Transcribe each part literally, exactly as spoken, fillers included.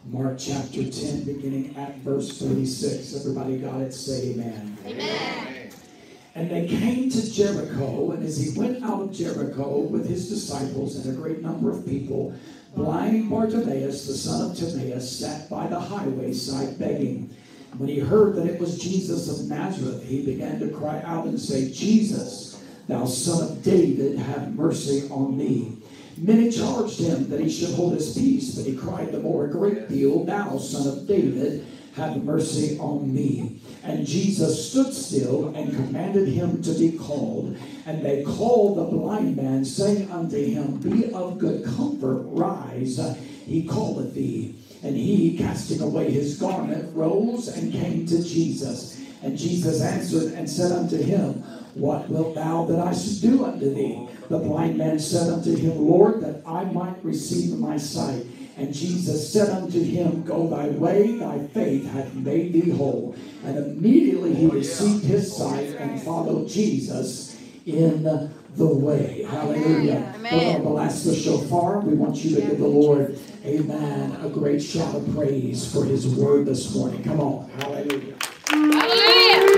Mark chapter ten, beginning at verse thirty-six. Everybody got it? Say amen. Amen. And they came to Jericho, and as he went out of Jericho with his disciples and a great number of people, blind Bartimaeus, the son of Timaeus, sat by the highway side begging. When he heard that it was Jesus of Nazareth, he began to cry out and say, Jesus, thou son of David, have mercy on me. Many charged him that he should hold his peace, but he cried the more a great deal, Thou son of David, have mercy on me. And Jesus stood still and commanded him to be called. And they called the blind man, saying unto him, Be of good comfort, rise, he calleth thee. And he, casting away his garment, rose and came to Jesus. And Jesus answered and said unto him, What wilt thou that I should do unto thee? The blind man said unto him, Lord, that I might receive my sight. And Jesus said unto him, Go thy way, thy faith hath made thee whole. And immediately he received his sight and followed Jesus in the way. Hallelujah. We're going to blast the shofar. We want you to give the Lord, amen, a great shout of praise for his word this morning. Come on. Hallelujah. Hallelujah.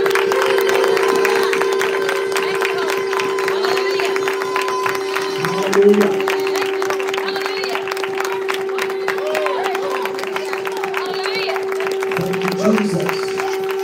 Hallelujah. Jesus.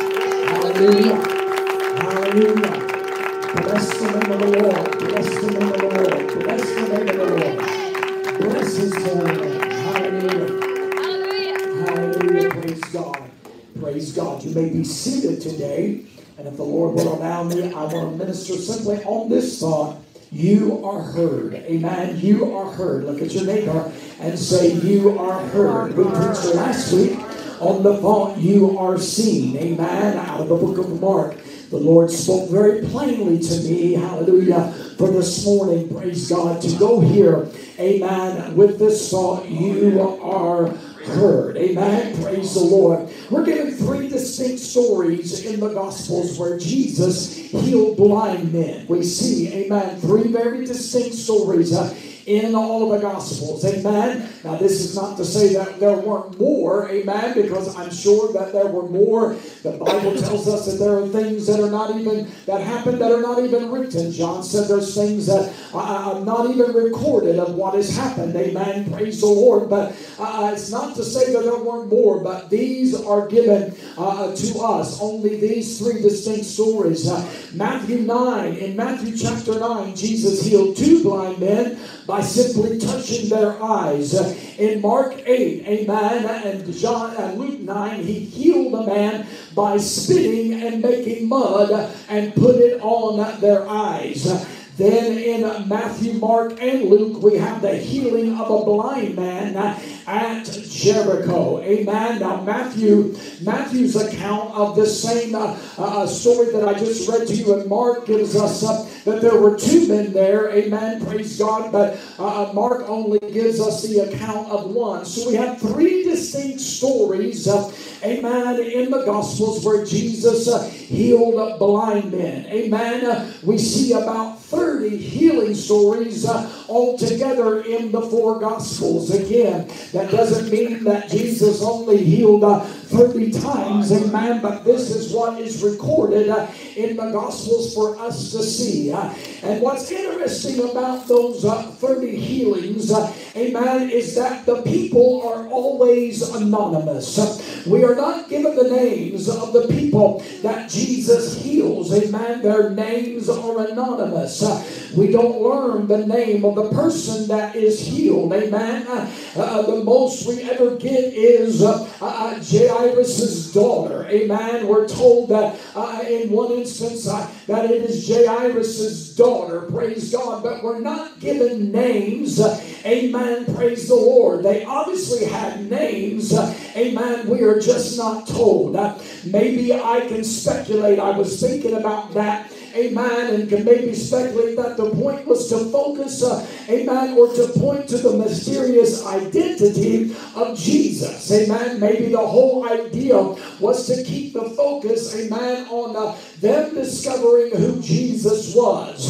Hallelujah. Hallelujah. Bless the name of the Lord. Bless the name of the Lord. Bless the name of the Lord. Bless his holy name. Hallelujah. Hallelujah. Hallelujah. Praise God. Praise God. You may be seated today. And if the Lord will allow me, I want to minister simply on this thought. You are heard. Amen. You are heard. Look at your neighbor and say, You are heard. We preached last week on the thought, you are seen. Amen. Out of the book of Mark. The Lord spoke very plainly to me. Hallelujah. For this morning, praise God, to go here. Amen. With this thought, you are heard. Amen. Praise the Lord. We're given three distinct stories in the Gospels where Jesus healed blind men. We see, amen, three very distinct stories uh, in all of the Gospels. Amen. Now, this is not to say that there weren't more. Amen. Because I'm sure that there were more. The Bible tells us that there are things that are not even, that happened that are not even written. John said there's things that are not even recorded of what has happened. Amen. Praise the Lord. But uh, it's not to say that there weren't more, but these are given uh, to us. Only these three distinct stories. Uh, Matthew nine, in Matthew chapter nine, Jesus healed two blind men by simply touching their eyes. Uh, in Mark eight, amen, and John and Luke nine, he healed a man by spitting and making mud and put it on their eyes. Then in Matthew, Mark, and Luke, we have the healing of a blind man at Jericho. Amen. Now, Matthew, Matthew's account of this same uh, uh, story that I just read to you in Mark gives us uh, that there were two men there. Amen. Praise God. But uh, Mark only gives us the account of one. So we have three distinct stories, uh, amen, in the Gospels where Jesus uh, healed blind men. Amen. Uh, we see about thirty healing stories uh, altogether in the four Gospels. Again, that doesn't mean that Jesus only healed uh, thirty times, amen, but this is what is recorded uh, in the Gospels for us to see. Uh, and what's interesting about those uh, thirty healings, uh, amen, is that the people are always anonymous. Uh, we are not given the names of the people that Jesus heals, amen. Their names are anonymous. Uh, we don't learn the name of the person that is healed, amen. Uh, uh, the most we ever get is uh, uh, Jairus' daughter, amen. We're told that uh, in one instance uh, that it is Jairus' daughter, praise God, but we're not given names, uh, amen, praise the Lord. They obviously had names, uh, amen, we are just not told. Uh, maybe I can speculate, I was thinking about that, amen, and can maybe speculate that the point was to focus, uh, amen, or to point to the mysterious identity of Jesus, amen. Maybe the whole idea was to keep the focus, amen, on uh, them discovering who Jesus was. Uh,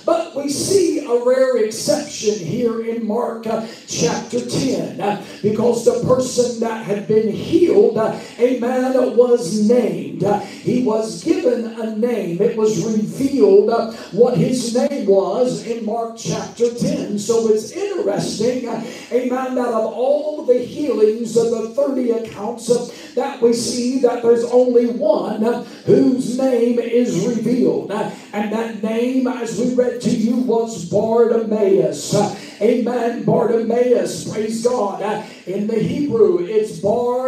But we see a rare exception here in Mark uh, chapter ten, uh, because the person that had been healed, uh, amen, was named. Uh, he was given a name. It was revealed uh, what his name was in Mark chapter ten. So it's interesting, uh, amen, that of all the healings of the thirty accounts uh, that we see, that there's only one uh, whose name is revealed. Uh, and that name, as we read to you, was Bartimaeus. Uh, amen, Bartimaeus, praise God. Uh, in the Hebrew, it's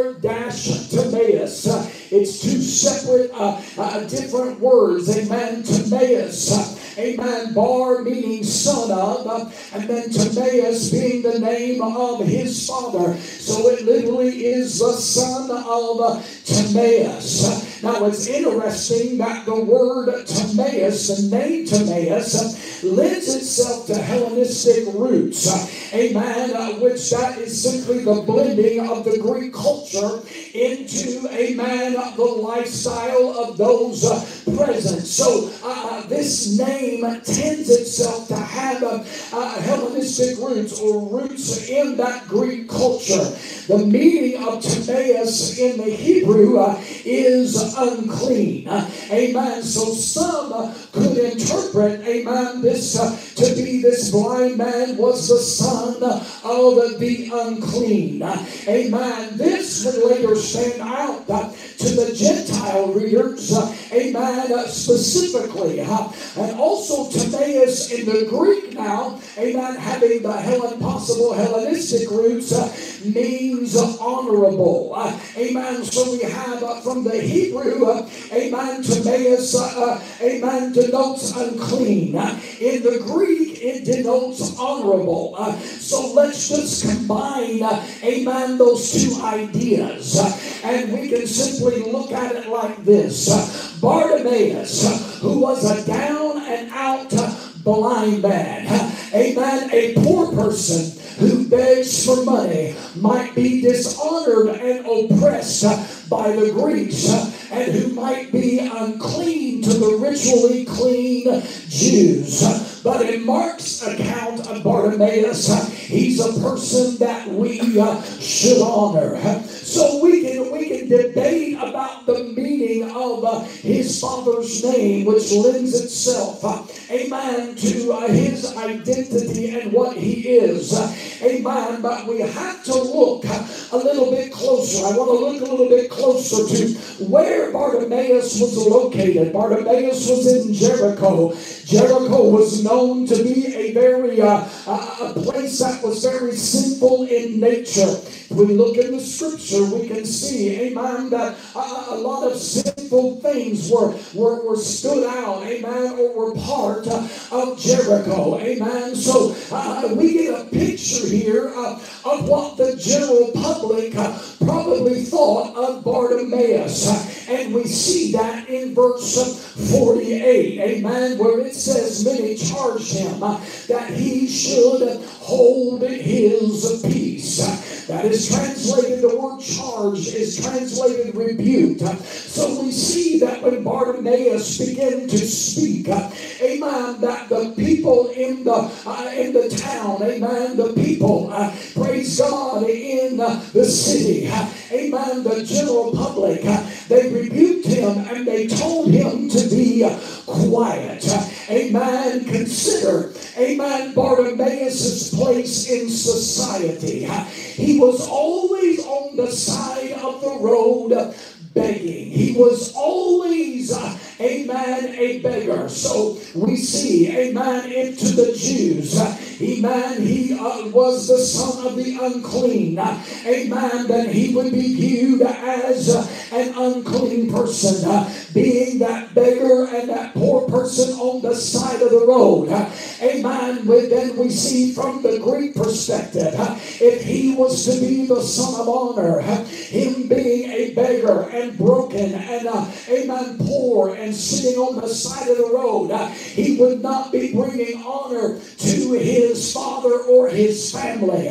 Bar-Timaeus. Uh, it's two separate, uh, uh, different words. Amen, Timaeus. Uh, Amen. Bar meaning son of, uh, and then Timaeus being the name of his father. So it literally is the son of uh, Timaeus. Uh, now it's interesting that the word Timaeus, the name Timaeus, uh, lends itself to Hellenistic roots. Uh, amen. Uh, which that is simply the blending of the Greek culture into, amen, the lifestyle of those uh, present. So uh, this name tends itself to have uh, uh, Hellenistic roots, or roots in that Greek culture. The meaning of Timaeus in the Hebrew uh, is unclean. Uh, amen. So some uh, could interpret, amen, this uh, to be this blind man was the son of the unclean. Uh, amen. This would later stand out uh, to the Gentile readers, uh, amen, uh, specifically. Uh, and also Timaeus in the Greek now, amen, having the Hellen, possible Hellenistic roots, uh, means honorable. Uh, amen. So we have uh, from the Hebrew, uh, amen, Timaeus, uh, uh, amen, denotes unclean. Uh, in the Greek, it denotes honorable. Uh, so let's just combine, uh, amen, those two ideas. Uh, and we can simply look at it like this. Uh, Bartimaeus, uh, who was a down and out uh, blind man, uh, amen, a poor person who begs for money, might be dishonored and oppressed uh, by the Greeks, uh, and who might be unclean to the ritually clean Jews. Uh, But in Mark's account of Bartimaeus, uh, he's a person that we uh, should honor. Uh, so we can we can debate about the meaning of uh, his father's name, which lends itself, uh, amen, to uh, his identity and what he is. Uh, amen. But we have to look uh, a little bit closer. I want to look a little bit closer to where Bartimaeus was located. Bartimaeus was in Jericho. Jericho was known to be a very uh, uh, a place that was very sinful in nature. When we look in the scripture, we can see, amen, that uh, a lot of sinful things were, were, were stood out, amen, or were part uh, of Jericho, amen. So uh, we get a picture here uh, of what the general public uh, probably thought of Bartimaeus. Uh, and we see that in verse forty-eight, amen, where it says, many charged him uh, that he should hold his peace. Uh, that is translated, the word charged is translated rebuked. Uh, so we see that when Bartimaeus began to speak, uh, amen, that the people in the uh, in the town, amen, the people, uh, praise God, in uh, the city, uh, amen, the general public, uh, they rebuked him and they told him to be uh, quiet. Uh, amen. Consider, amen, Bartimaeus' place in society. Uh, he was always on the side of the road uh, begging. He was always, uh, amen, a beggar. So we see, amen, into the Jews, uh, amen, he uh, was the son of the unclean. Uh, amen, that he would be viewed as uh, an unclean person, uh, being that beggar and that poor person on the side of the road. Uh, amen, well, then we see from the Greek perspective, uh, if he was to be the son of honor, uh, him being a beggar and broken and, uh, amen, poor and sitting on the side of the road, uh, he would not be bringing honor to his father or his family. Uh,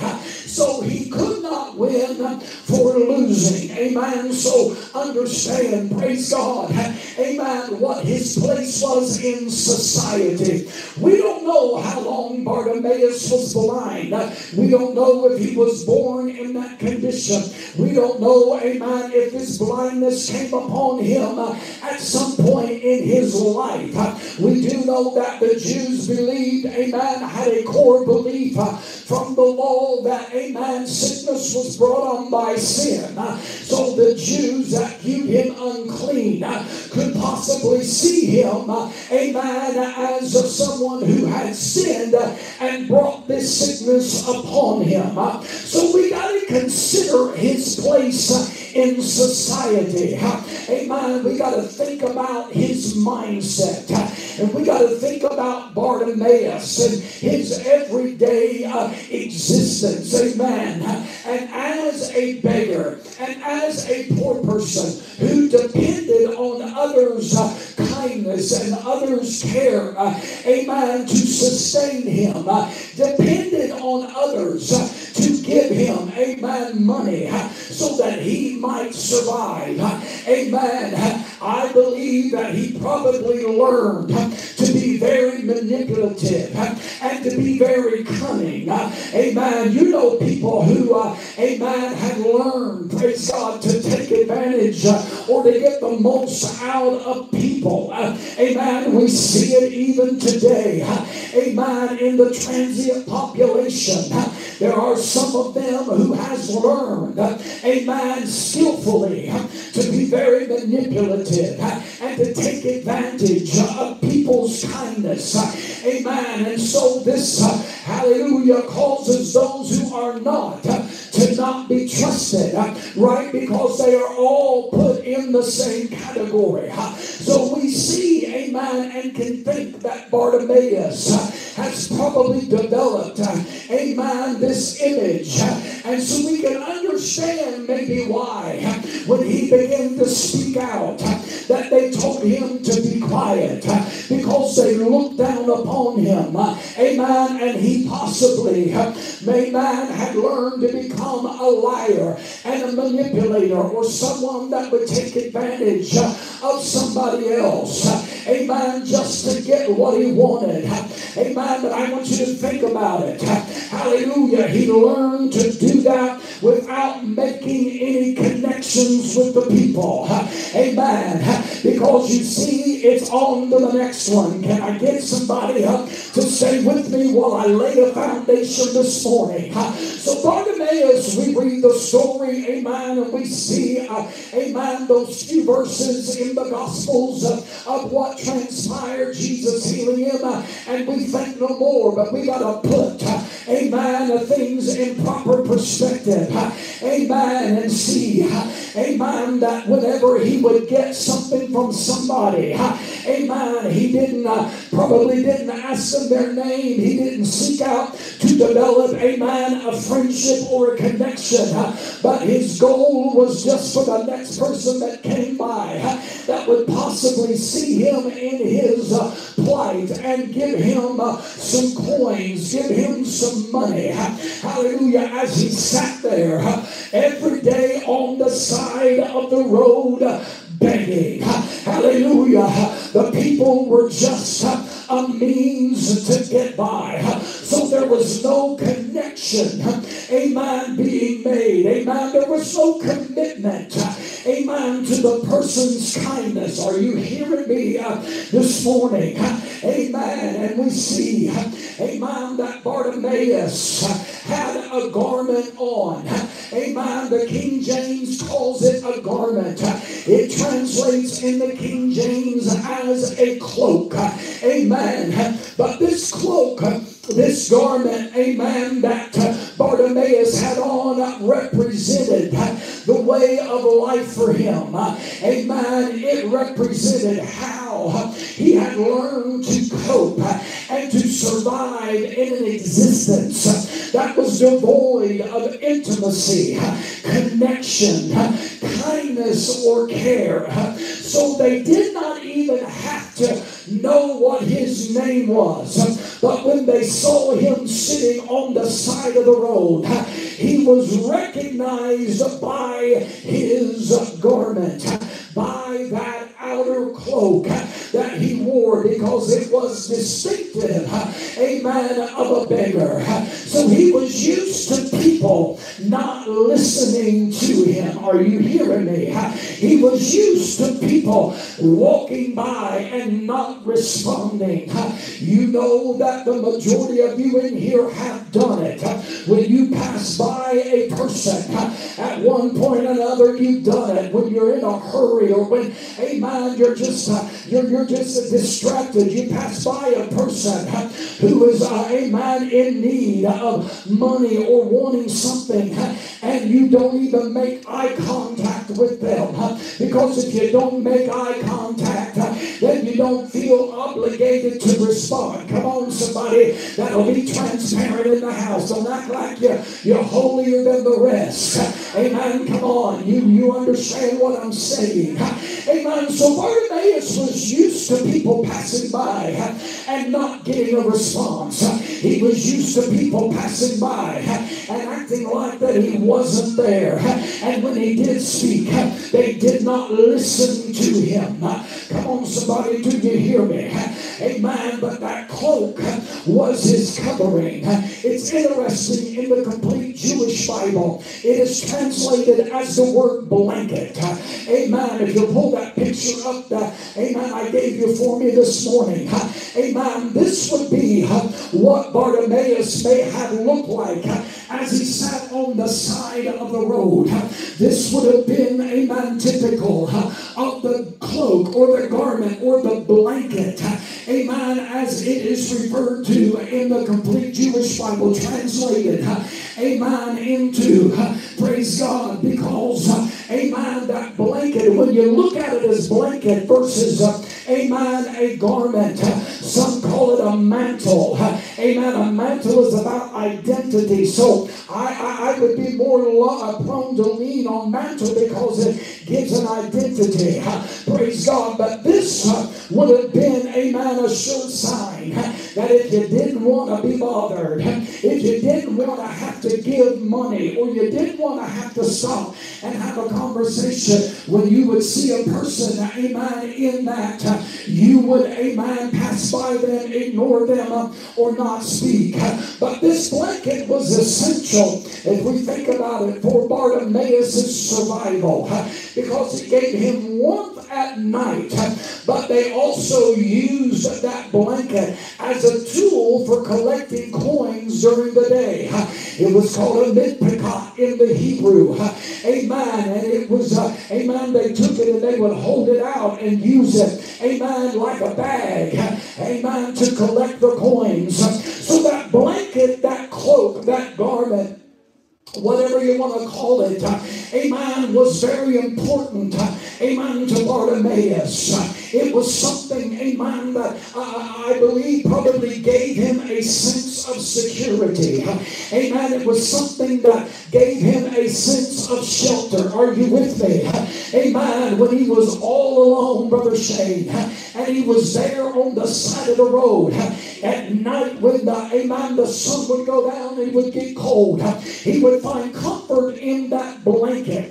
So he could not win for losing. Amen. So understand, praise God, amen, what his place was in society. We don't know how long Bartimaeus was blind. We don't know if he was born in that condition. We don't know, amen, if his blindness came upon him at some point in his life. We do know that the Jews believed, amen, had a core belief from the law that, amen, sickness was brought on by sin. So the Jews that viewed him unclean could possibly see him, amen, as someone who had sinned and brought this sickness upon him. So we got to consider his place in society. Amen. We got to think about his mindset. And we got to think about Bartimaeus and his everyday uh, existence. Amen. And as a beggar and as a poor person who depended on others' uh, kindness and others' care, uh, amen, to sustain him, uh, depended on others uh, to give him, amen, money uh, so that he might survive. Uh, amen. I believe that he probably learned uh, to be very manipulative uh, and to be very cunning. Uh, amen. You know people who, uh, amen, have learned, praise God, to take advantage uh, or to get the most out of people. Uh, amen. We see it even today. Uh, amen. In the transient population, uh, there are some of them who has learned, uh, amen, skillfully uh, to be very manipulative uh, and to take advantage uh, of people's kindness. Uh, amen. And so this, uh, hallelujah, causes those who are not uh, to not be trusted, uh, right? Because they are all put in the same category. Uh, so we see, amen, and can think that Bartimaeus uh, has probably developed, uh, amen, this image. Uh, and so we can understand maybe why uh, when he began to speak out uh, that they told him to be quiet uh, because they looked down upon him. Uh, amen. And he possibly, uh, amen, had learned to become a liar and a manipulator or someone that would take advantage uh, of somebody else. Uh, amen. Just to get what he wanted. Uh, amen. But I want you to think about it. Uh, hallelujah. He learned to do that without making any connections with the people. Uh, amen. Uh, because you see, it's on to the next one. Can I get somebody up to stay with me while I lay a foundation this morning? Uh, so Bartimaeus, we read the story, amen, and we see, uh, amen, those few verses in the Gospels uh, of what transpired, Jesus healing him, uh, and we think no more, but we got to put, uh, amen, uh, things in proper perspective, uh, amen, and see, uh, amen, that whenever he would get something from somebody, uh, amen, he didn't, uh, probably didn't ask them their name, he didn't seek out to develop, amen, a friendship or a connection, uh, but his goal was just for the next person that came by uh, that would possibly see him in his uh, plight and give him uh, some coins, give him some money. Uh, hallelujah. As he sat there uh, every day on the side of the road uh, begging. Uh, hallelujah. The people were just uh, a means to get by. Uh, so there was no connection, uh, amen, being made. Amen. There was no commitment, uh, amen, to the person's kindness. Are you hearing me uh, this morning? Uh, amen. And we see, uh, amen, that Bartimaeus uh, had a garment on. Uh, amen. The King James calls it a garment. Uh, it translates in the King James as a cloak. Uh, amen. But this cloak, uh, this garment, amen, that uh, Bartimaeus had on uh, represented uh, the way of life for him. Uh, amen. It represented how uh, he had learned to cope uh, and to survive in an existence uh, that was devoid of intimacy, uh, connection, uh, kindness, awareness or care. So they did not even have to know what his name was. But when they saw him sitting on the side of the road, he was recognized by his garment, by that outer cloak that he wore, because it was distinctive, amen, of a beggar. So he was used to people not listening to him. Are you hearing me? He was used to people walking by and not responding. You know that the majority of you in here have done it. When you pass by a person, at one point or another you've done it. When you're in a hurry, or when, amen, you're just uh, you're, you're just distracted. You pass by a person who is, uh, amen, in need of money or wanting something, and you don't even make eye contact with them, because if you don't make eye contact, then you don't feel obligated to respond. Come on, somebody, that'll be transparent in the house. Don't act like you're, you're holier than the rest. Amen. Come on, you, you understand what I'm saying. Amen. So Bartimaeus was used to people passing by and not getting a response. He was used to people passing by and acting like that he wasn't there. And when he did speak, they did not listen to him. Come on, somebody, do you hear me? Amen. But that cloak was his covering. It's interesting, in the complete Jewish Bible, it is translated as the word blanket. Amen. If you pull that picture up, that, amen, I gave you for me this morning. Amen. This would be what Bartimaeus may have looked like as he sat on the side of the road. This would have been, amen, typical of the cloak or the garment or the blanket, amen, as it is referred to in the complete Jewish Bible, translated, amen, into, praise God, because, amen, that blanket, when you look at it as blanket versus, amen, a garment, some call it a mantle. Amen. A mantle is about identity. So I, I, I would be more lo- prone to lean on mantle because it gives an identity. Praise God. But this uh, would have been, amen, a sure sign that if you didn't want to be bothered, if you didn't want to have to give money, or you didn't want to have to stop and have a conversation, when you would see a person, amen, in that, uh, you would, amen, pass by them, ignore them, uh, or not speak. But this blanket was essential, if we think about it, for Bartimaeus' survival, because it gave him warmth at night. But they also used that blanket as a tool for collecting coins during the day. It was called a midpikot in the Hebrew. Amen. And it was, uh, amen, they took it and they would hold it out and use it, amen, like a bag, amen, to collect the coins. So that blanket, that cloak, that garment, whatever you want to call it, uh, amen, was very important, uh, amen, to Bartimaeus. Uh, it was something, amen, that uh, I believe probably gave him a sense of security. Uh, amen. It was something that gave him a sense of shelter. Are you with me? Uh, amen. When he was all alone, Brother Shane, uh, and he was there on the side of the road, uh, at night when the, amen, the sun would go down and it would get cold, uh, he would find comfort in that blanket.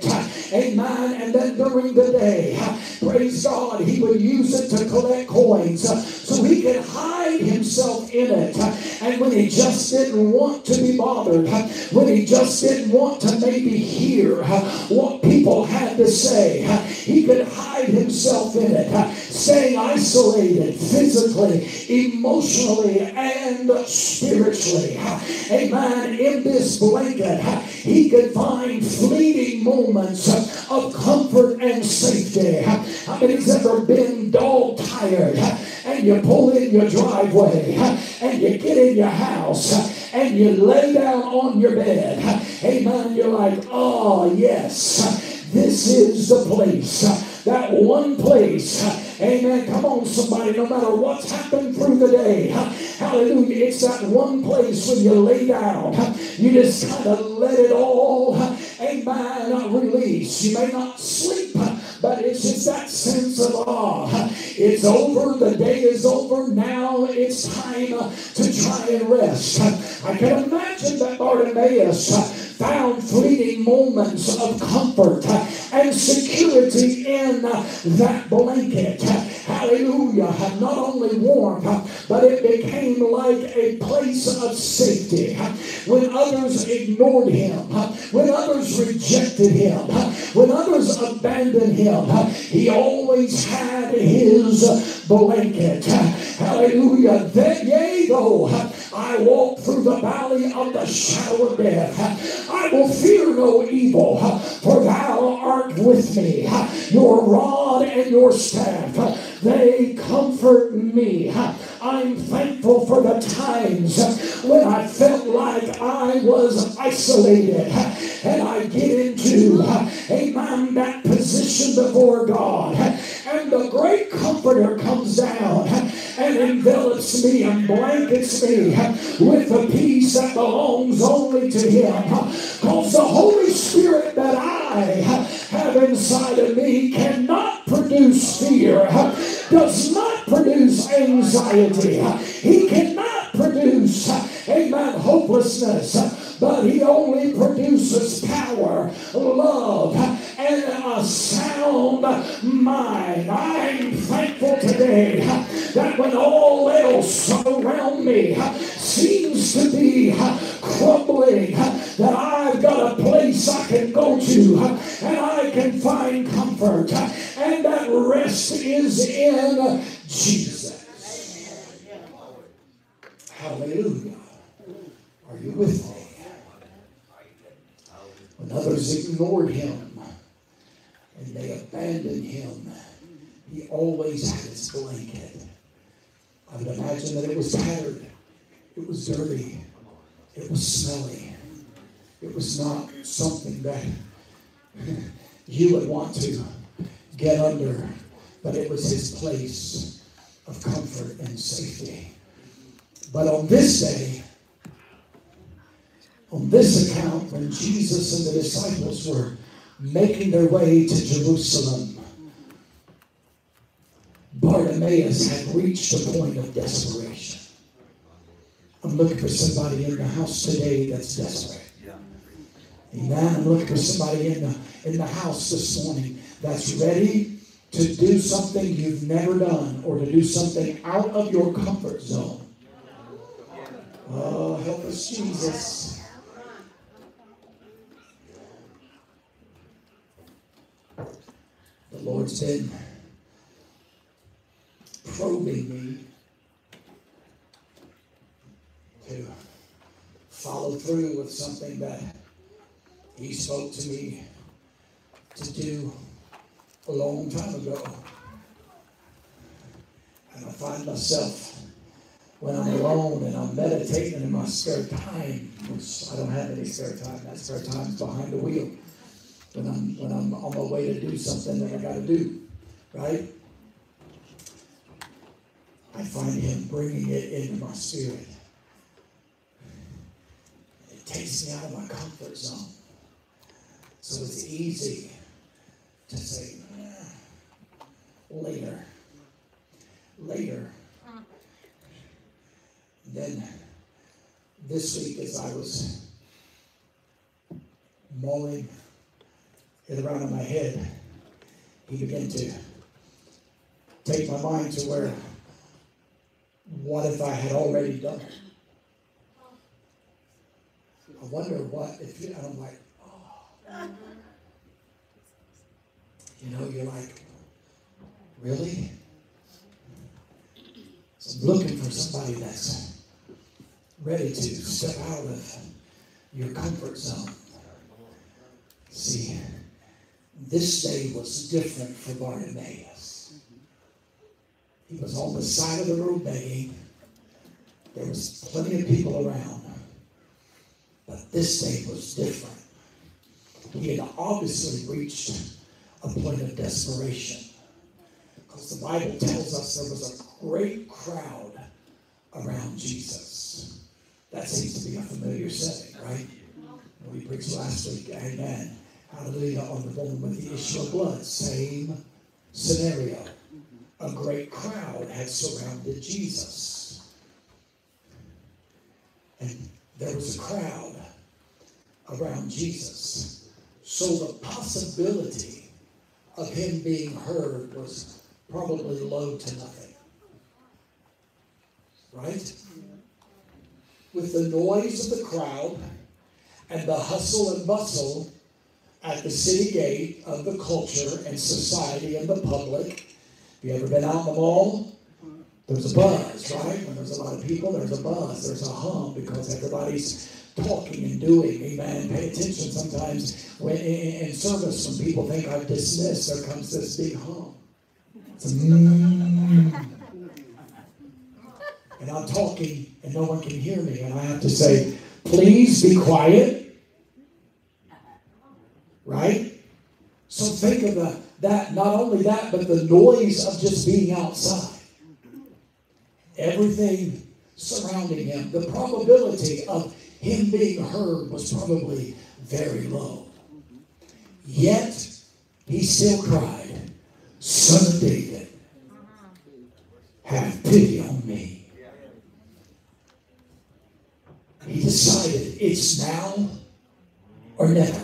Amen. And then during the day, praise God, he would use it to collect coins so he could hide himself in it. And when he just didn't want to be bothered, when he just didn't want to maybe hear what people had to say, he could hide himself in it, staying isolated physically, emotionally, and spiritually. Amen. In this blanket, he could find fleeting moments of comfort and safety. How many's ever been dog tired and you pull in your driveway and you get in your house and you lay down on your bed? Amen. You're like, oh yes, this is the place. That one place. Amen. Come on, somebody. No matter what's happened through the day. Hallelujah. It's that one place when you lay down. You just kind of let it all, amen, release. You may not sleep, but it's just that sense of awe. It's over. The day is over. Now it's time to try and rest. I can imagine that Bartimaeus found fleeting moments of comfort and security in that blanket. Hallelujah. Not only warm, but it became like a place of safety. When others ignored him, when others rejected him, when others abandoned him, he always had his blanket. Hallelujah. Then, yea, though I walk through the valley of the shadow of death, I will fear no evil, for thou art with me. Your rod and your staff, they comfort me. I'm thankful for the times when I felt like I was isolated, and I get into, amen, that position before God, and the great comforter comes down and envelops me and blankets me with the peace that belongs only to him. Because the Holy Spirit that I have inside of me cannot produce fear, does not produce anxiety. He cannot produce, amen, hopelessness, but he only produces power, love, and a sound mind. I'm thankful today that when all else around me seems to be crumbling, that I've got a place I can go to and I can find comfort, and that rest is in Jesus. Hallelujah. Are you with me? When others ignored him and they abandoned him, he always had his blanket. I would imagine that it was tattered. It was dirty. It was smelly. It was not something that you would want to get under, but it was his place of comfort and safety. But on this day, on this account, when Jesus and the disciples were making their way to Jerusalem, Bartimaeus had reached a point of desperation. I'm looking for somebody in the house today that's desperate. Amen. I'm looking for somebody in the, in the house this morning that's ready to do something you've never done, or to do something out of your comfort zone. Oh, help us, Jesus. The Lord's been probing me to follow through with something that he spoke to me to do a long time ago. And I find myself, when I'm alone and I'm meditating in my spare time, which I don't have any spare time, that spare time's behind the wheel. When I'm, when I'm on my way to do something that I got to do, right? I find him bringing it into my spirit. It takes me out of my comfort zone. So it's easy to say, eh, later, later. Then this week, as I was mulling it around in my head, he began to take my mind to where, what if I had already done it? I wonder what if you, and I'm like, oh. You know, you're like, really? So I'm looking for somebody that's ready to step out of your comfort zone. See, this day was different for Bartimaeus. He was on the side of the road begging. There was plenty of people around. But this day was different. He had obviously reached a point of desperation. Because the Bible tells us there was a great crowd around Jesus. That seems to be a familiar setting, right? We preached last week, amen. Hallelujah, on the woman with the issue of blood. Same scenario. A great crowd had surrounded Jesus. And there was a crowd around Jesus. So the possibility of him being heard was probably low to nothing. Right? With the noise of the crowd and the hustle and bustle at the city gate of the culture and society and the public. Have you ever been out in the mall? There's a buzz, right? When there's a lot of people, there's a buzz, there's a hum because everybody's talking and doing. Amen. Pay attention sometimes when in, in service when people think I've dismissed, there comes this big hum. It's a mm. And I'm talking and no one can hear me and I have to say, please be quiet. Right? So think of the, that, not only that, but the noise of just being outside. Everything surrounding him. The probability of him being heard was probably very low. Yet, he still cried, Son of David, have pity on me. He decided it's now or never.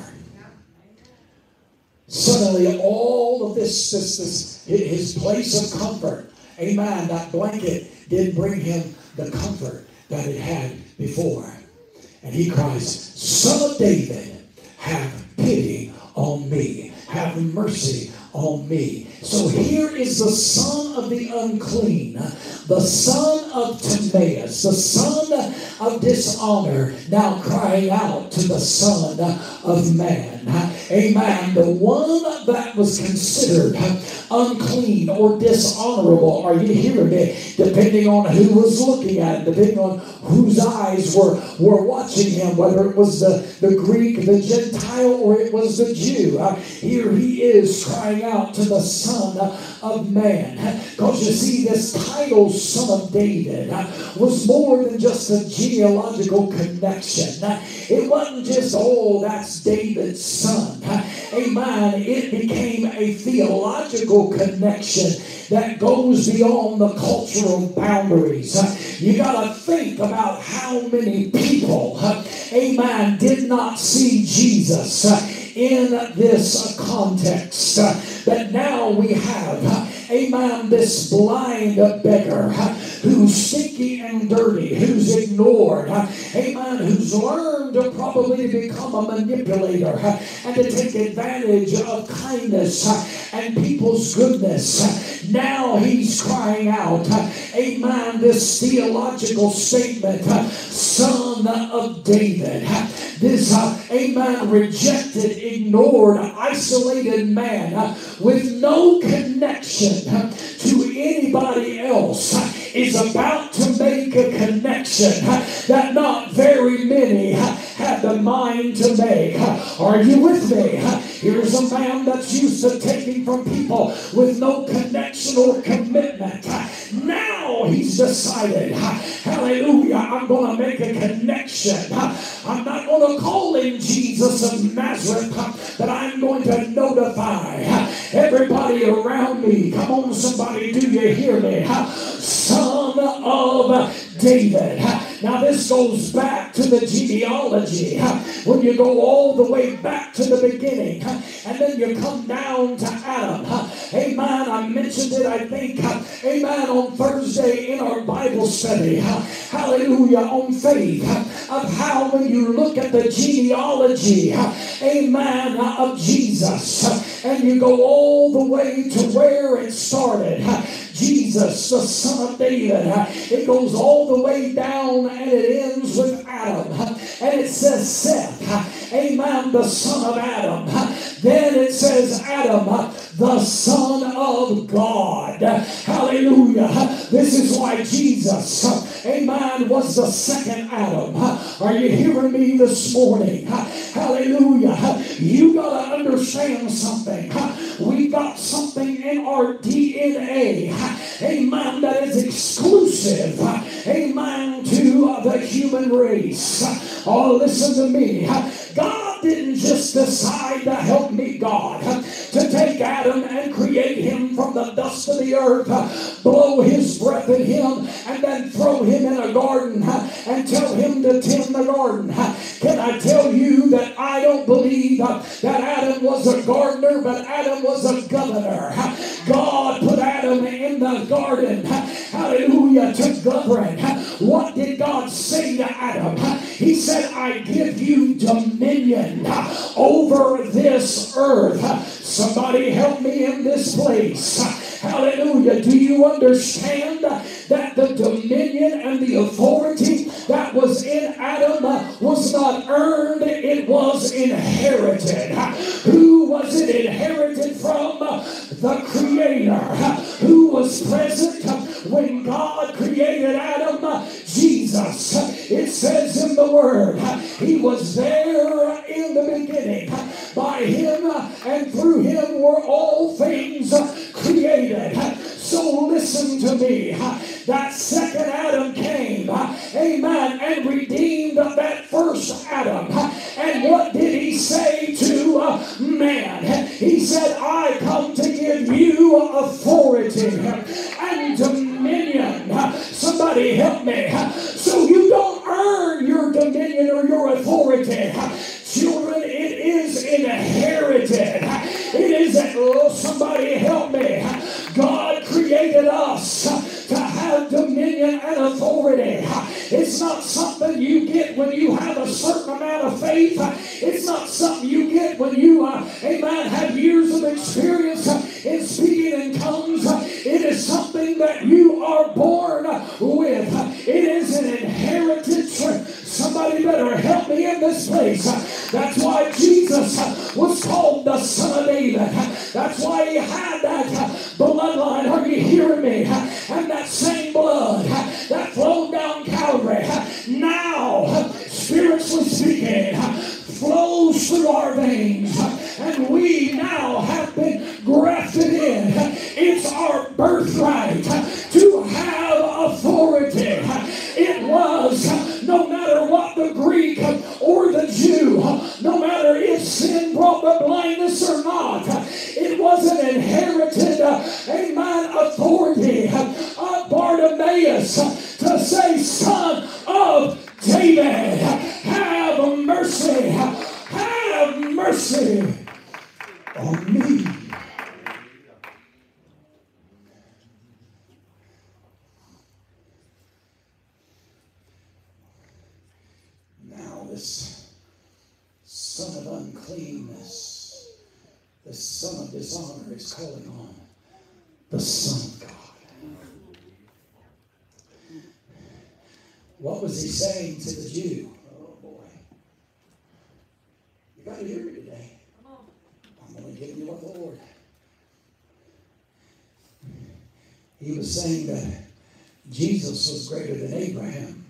Suddenly, all of this, this, this, his place of comfort, amen, that blanket didn't bring him the comfort that it had before. And he cries, Son of David, have pity on me. Have mercy on me. So here is the son of the unclean, the son of Timaeus, the son of dishonor, now crying out to the Son of Man. Amen. The one that was considered unclean or dishonorable, are you hearing me? Depending on who was looking at him, depending on whose eyes were, were watching him, whether it was the, the Greek, the Gentile, or it was the Jew. Uh, here he is crying out to the Son of Man. Because you see, this title, Son of David, uh, was more than just a genealogical connection. Uh, it wasn't just, oh, that's David's son. Uh, amen. It became a theological connection that goes beyond the cultural boundaries. Uh, you got to think about how many people, uh, amen, did not see Jesus uh, in this uh, context. Uh, that now we have, uh, amen, this blind beggar uh, who's stinky and dirty, who's ignored, uh, amen, who's learned to probably become a manipulator uh, and to take advantage of kindness uh, and people's goodness. Uh, now he's crying out, uh, amen, this theological statement, uh, Son of David. Uh, this, uh, amen, rejected, ignored, isolated man uh, with no connection uh, to anybody else uh, is about to make a connection uh, that not very many uh, have the mind to make. Uh, are you with me? Uh, here's a man that's used to taking from people with no connection or commitment. Uh, now he's decided, uh, hallelujah, I'm going to make a connection. Uh, I'm not going to call him Jesus of Nazareth, uh, but I'm going to notify uh, everybody around me. Come on, somebody, do you hear me? Uh, Son of David. Now this goes back to the genealogy. When you go all the way back to the beginning and then you come down to Adam. Amen. I mentioned it, I think, amen, on Thursday in our Bible study. Hallelujah, on faith. Of how when you look at the genealogy, amen, of Jesus, and you go all the way to where it started. Jesus, the Son of David. It goes all the way down and it ends with Adam. And it says Seth, amen, the son of Adam. Then it says Adam, the Son of God. Hallelujah. This is why Jesus, amen, was the second Adam. Are you hearing me this morning? Hallelujah. You got to understand something. We got something in our D N A, amen, that is exclusive, amen, to the human race. Oh, listen to me. God just decide to help me, God, to take Adam and create him from the dust of the earth, blow his breath in him, and then throw him in a garden and tell him to tend the garden. Can I tell you that I don't believe that Adam was a gardener, but Adam was a governor. God put Adam in the garden, hallelujah, to govern. What did God say to Adam? He said, I give you dominion over this earth. Somebody help me in this place. Hallelujah. Do you understand that the dominion and the authority that was in Adam was not earned, it was inherited? Who was it inherited from? The Creator. Who was present when God created Adam? Jesus. It says in the Word, He was there in the beginning. By Him and through Him were all things created. So listen to me. That second Adam came, amen, and redeemed that first Adam. And what did he say to man? He said, I come to give you authority and dominion. Somebody help me. So you don't earn your dominion or your authority. Children, it is inherited. It is, oh, somebody help me. God created us to have dominion and authority. It's not something you get when you have a certain amount of faith. It's not something you get when you, uh, amen, have years of experience in speaking in tongues. It is something that you are born with. It is an inherited trait. Somebody better help me in this place. That's why Jesus was called the Son of David. That's why he had that bloodline. Are you hearing me? And that same blood that flowed down Calvary now, spiritually speaking, flows through our veins. And we now have been grafted in. It's our birthright to have authority. It was, no matter what the Greek or the Jew, no matter if sin brought the blindness or not, it was an inherited, amen, authority of Bartimaeus to say, Son of David, have mercy, have mercy on me. Now this son of uncleanness, this son of dishonor is calling on the Son of God. What was he saying to the Jew? Oh boy. You got to hear me today. I'm going to give you what the Lord. He was saying that Jesus was greater than Abraham.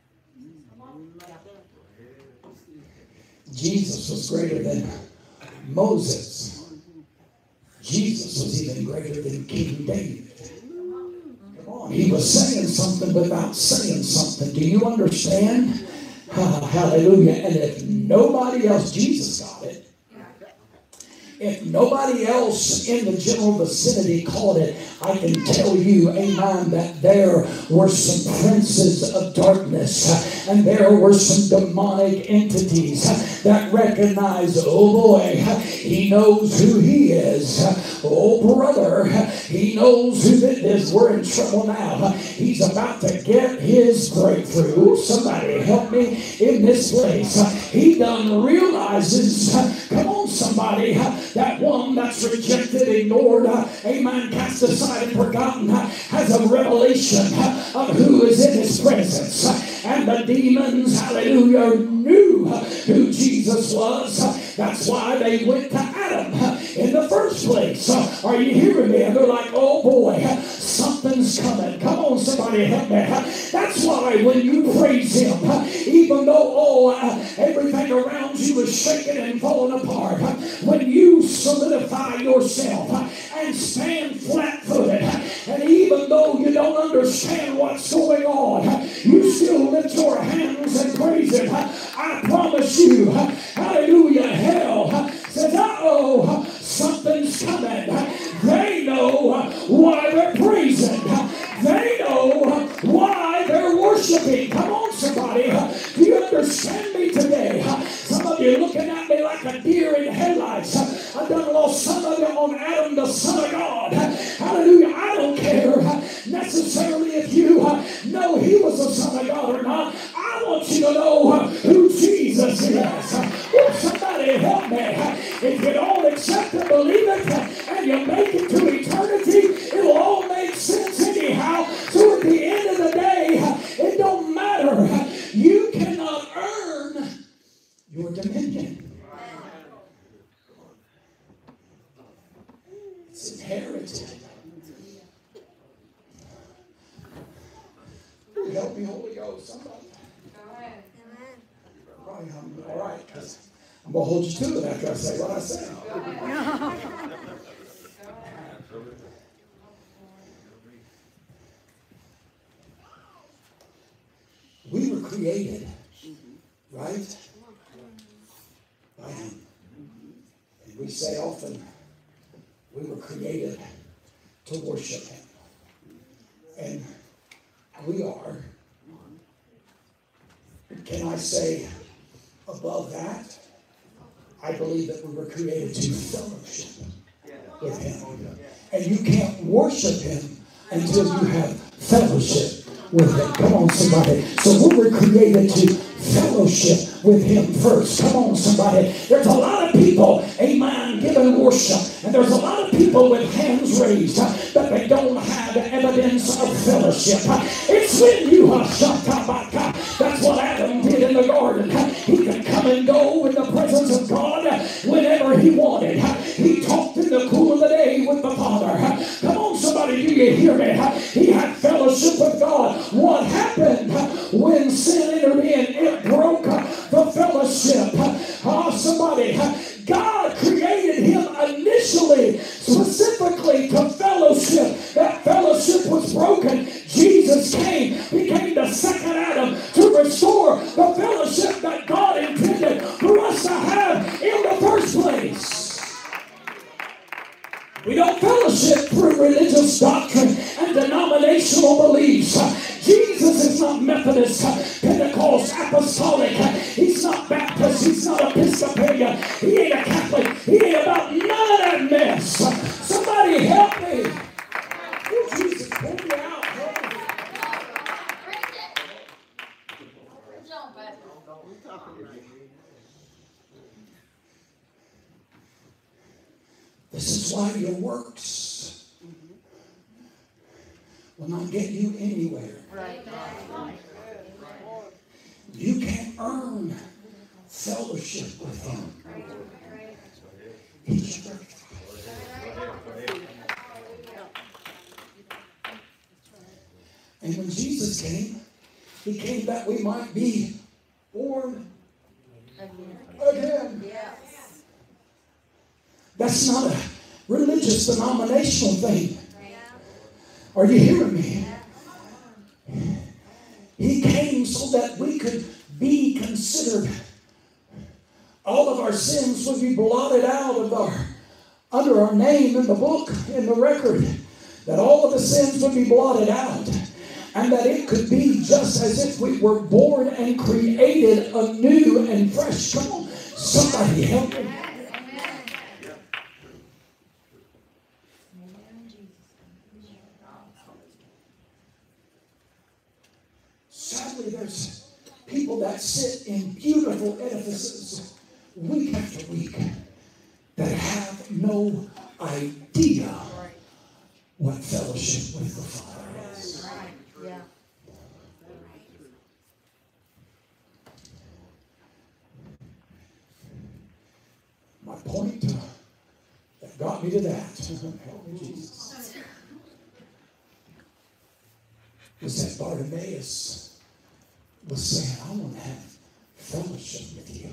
Jesus was greater than Moses. Jesus was even greater than King David. Come on, he was saying something without saying something. Do you understand? Hallelujah. And if nobody else, Jesus got it. If nobody else in the general vicinity caught it, I can tell you, amen, that there were some princes of darkness and there were some demonic entities that recognized, oh boy, he knows who he is. Oh brother, he knows who it is. We're in trouble now. He's about to get his breakthrough. Somebody help me in this place. He done realizes, come on somebody, that one that's rejected, ignored, uh, amen, cast aside and forgotten, uh, has a revelation uh, of who is in his presence. Uh, and the demons, hallelujah, knew uh, who Jesus was. Uh, that's why they went to Adam uh, in the first place. Uh, are you hearing me? And they're like, oh boy, uh, something's something's coming. Come on, somebody help me. That's why when you praise Him, even though all uh, everything around you is shaking and falling apart, when you solidify yourself and stand flat-footed, and even though you don't understand what's going on, you still lift your hands and praise Him. I promise you, hallelujah, hell says, uh-oh, something's coming. They know why they're praising. They know why they're worshiping. Come on, somebody. Do you understand me today? Some of you looking at me like a deer in headlights. I done lost some of you on Adam, the Son of God. Hallelujah. I don't care necessarily if you know He was the Son of God or not. I want you to know who Jesus is. Will somebody help me? If you don't accept and believe it and you make it to eternity, it will all make sense anyhow. So at the end of the day, it don't matter. You cannot earn your dominion. It's inherited. Help me, Holy Ghost. Somebody. All right. I'm going to hold you to it after I say what I say. We were created, right? By Him. And we say often, we were created to worship Him. And we are. Can I say above that? I believe that we were created to fellowship with Him. And you can't worship Him until you have fellowship with Him. Come on, somebody. So we were created to fellowship with Him first. Come on, somebody. There's a lot of people, amen, giving worship. And there's a lot of people with hands raised, but they don't have evidence of fellowship. It's when you are shut up. That's what Adam did in the garden. He could come and go in the presence of God whenever he wanted. He talked in the cool of the day with the Father. Come on, somebody, do you hear me? He had fellowship with God. What happened when sin entered in? It broke the fellowship. Oh, somebody, God created him initially, specifically to fellowship. That fellowship was broken. Jesus came, became the second Adam to restore the fellowship that God intended for us to have in the first place. We don't fellowship through religious doctrine and denominational beliefs. Jesus is not Methodist, Pentecost, Apostolic. He's not Baptist. He's not Episcopalian. He ain't a Catholic. He ain't about none of that mess. Somebody help me. Oh, Jesus, pull me out. This is why your works will not get you anywhere. Right. You can't earn fellowship with Him. He's your And when Jesus came, He came that we might be born again. That's not a religious denominational thing. Are you hearing me? He came so that we could be considered. All of our sins would be blotted out of our, under our name in the book, in the record. That all of the sins would be blotted out. And that it could be just as if we were born and created anew and fresh. Come on, somebody help me. Sadly, there's people that sit in beautiful edifices week after week that have no idea what fellowship with the Father is. My point uh, that got me to that. Help me, Jesus. was that Bartimaeus was saying, I want to have fellowship with you.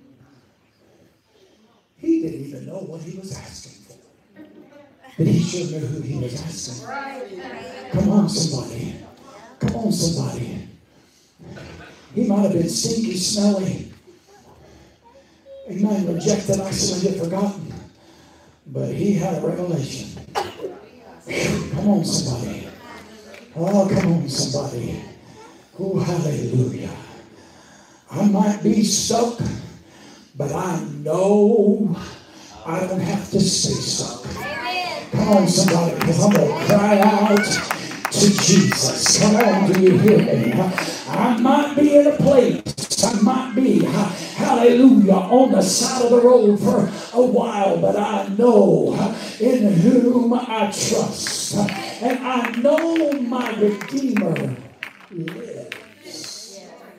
He didn't even know what he was asking for. But he sure knew who he was asking. Come on, somebody. Come on, somebody. He might have been stinky, smelly. He might have rejected, isolated, forgotten. But he had a revelation. Come on, somebody. Oh, come on, somebody. Oh, hallelujah. I might be stuck, but I know I don't have to stay stuck. Come on, somebody, because I'm going to cry out to Jesus. Come on, do you hear me? I might be in a place, I might be, hallelujah, on the side of the road for a while, but I know in whom I trust. And I know my Redeemer lives.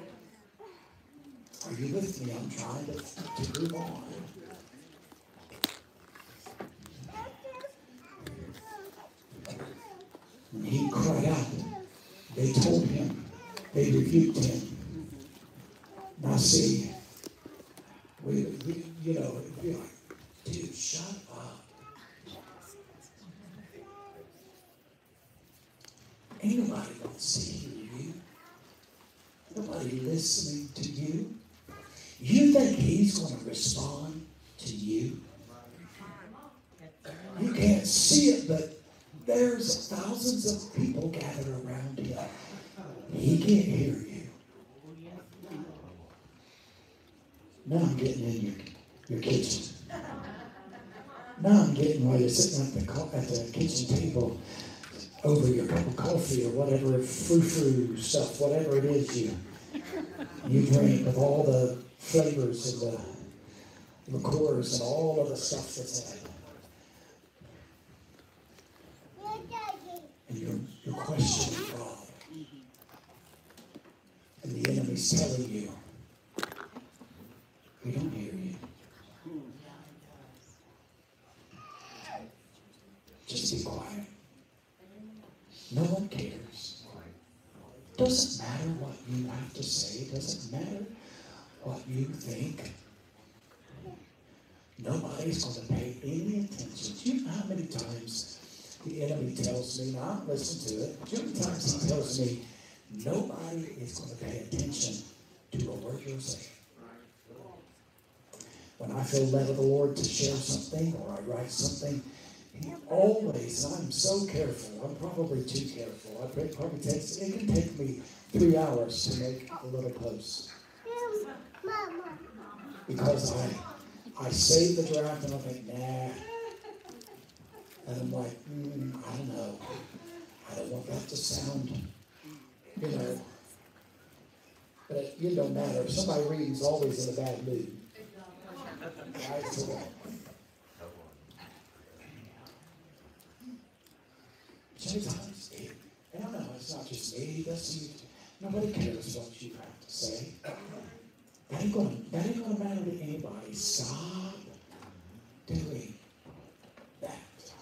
Are you with me? I'm trying to, to move on. And he cried out. They told him. They rebuked him. Now see, we, we you know, it'd be like, dude, shut up. Ain't nobody gonna see you. Nobody listening to you. You think he's gonna respond to you? You can't see it, but there's thousands of people gathered around him. He can't hear you. Now I'm getting in your, your kitchen. Now I'm getting while you're sitting at the, co- at the kitchen table over your cup of coffee or whatever frou-frou stuff, whatever it is you, you drink of all the flavors and the liqueurs and all of the stuff that's in it. And you're, you're questioning God. And the enemy's telling you, we don't hear you. Just be quiet. No one cares. Doesn't matter what you have to say. Doesn't matter what you think. Nobody's going to pay any attention. Do you know how many times the enemy tells me, now I listen to it, do you know how many times he tells me, nobody is going to pay attention to a word you're saying. When I feel led of the Lord to share something or I write something, he always, and I'm so careful, I'm probably too careful. I it probably takes, it can take me three hours to make a little post. Because I, I save the draft and I think, nah. And I'm like, mm, I don't know. I don't want that to sound, you know. But it, it don't matter. If somebody reads, always in a bad mood. Right? So, sometimes, it, and I know it's not just me. That's you. Nobody cares what you have to say. That ain't going. That ain't going to matter to anybody. Stop doing that.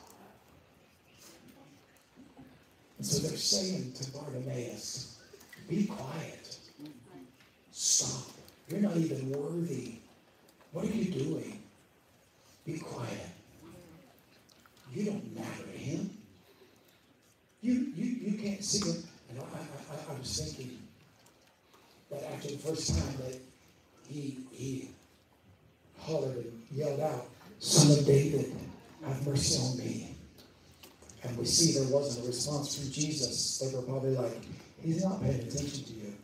And so they're saying to Bartimaeus, "Be quiet. Stop. You're not even worthy. What are you doing? Be quiet. You don't matter to him. You you you can't see him." And I I, I, I was thinking that after the first time that he he hollered and yelled out, "Son of David, have mercy on me." And we see there wasn't a response from Jesus. They were probably like, he's not paying attention to you.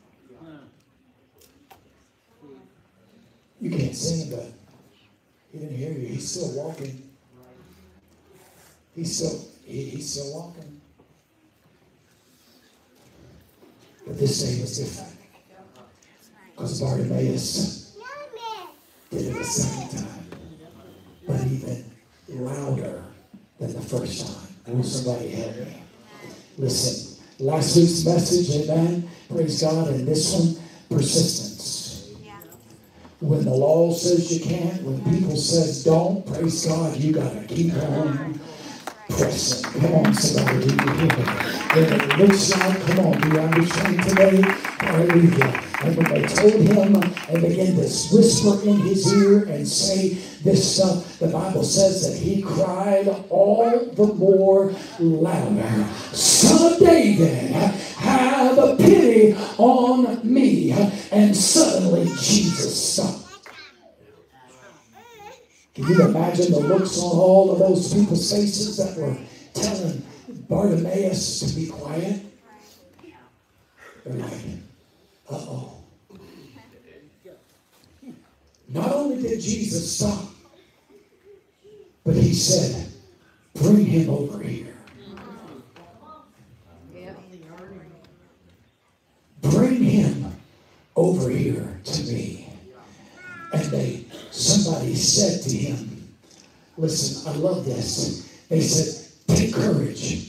You can't see him, but he didn't hear you. He's still walking. He's still he, he's still walking. But this day was different. Because Bartimaeus did it a second time. But even louder than the first time. Will somebody help me? Listen, last week's message, amen, praise God, and this one, persistence. When the law says you can't, when people says don't, praise God, you got to keep on pressing. Come on, somebody, do you hear me? And it looks like, come on, do you understand today? Hallelujah. And when they told him and began to whisper in his ear and say this stuff, the Bible says that he cried all the more louder, Son of David, have pity on me. And suddenly Jesus stopped. Can you imagine the looks on all of those people's faces that were telling Bartimaeus to be quiet? They're like, uh-oh. Not only did Jesus stop, but he said, bring him over here. Bring him over here to me. And they, somebody said to him, listen, I love this. They said, take courage.